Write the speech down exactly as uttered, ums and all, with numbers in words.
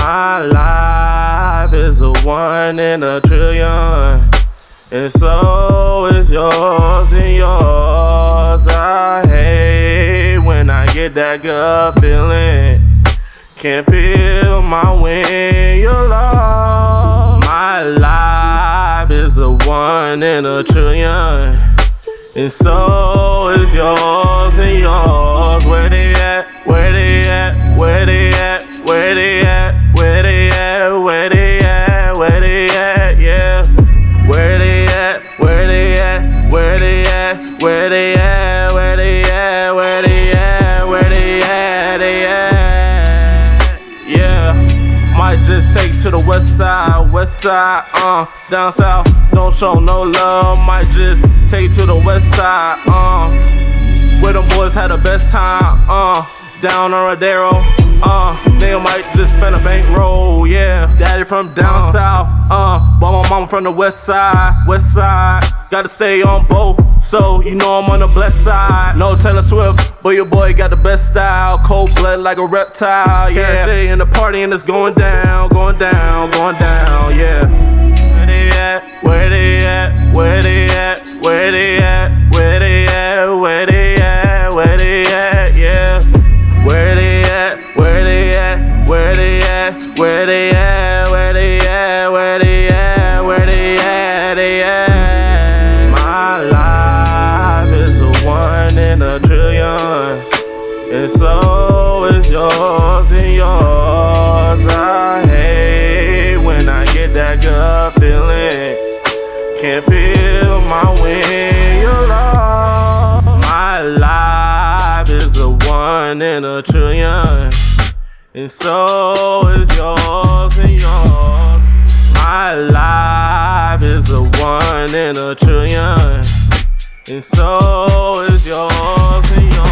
My life is a one in a trillion, and so is yours and yours. I hate when I get that gut feeling. Can't feel my when you're lost. My life is a one in a trillion, and so is yours and yours. Where they at? Where they at? Where they at? Where they at? Where they at? Where they at? Where they at? Yeah. Where they at? Where they at? Where they at? Where they at? Where they at? Where they at? Where they at? They at? Yeah. Might just take to the west side, west side, uh, down south. Don't show no love. Might just take to the west side, uh, where the boys had the best time, uh, down on Rodero. Uh, they might just spend a bankroll, yeah. Daddy from down uh, south, uh, but my mama from the west side, west side. Gotta stay on both, so you know I'm on the blessed side. No Taylor Swift, but your boy got the best style. Cold blood like a reptile, yeah. Stay in the party and it's going down, going down, going down, yeah. Where they at? Where they at? Where they at? Where they at? Where they at? Where they at? Where they at? Yeah. Where they at? Where they at? Where they at? Where they at? Where they at? Where they at? Where they at? They at? My life is a one in a trillion, and so is yours and yours. I hate when I get that gut feeling. Can't feel my when you're lost. My life is a one in a trillion, and so is yours and yours. My life is a one in a trillion, and so is yours and yours.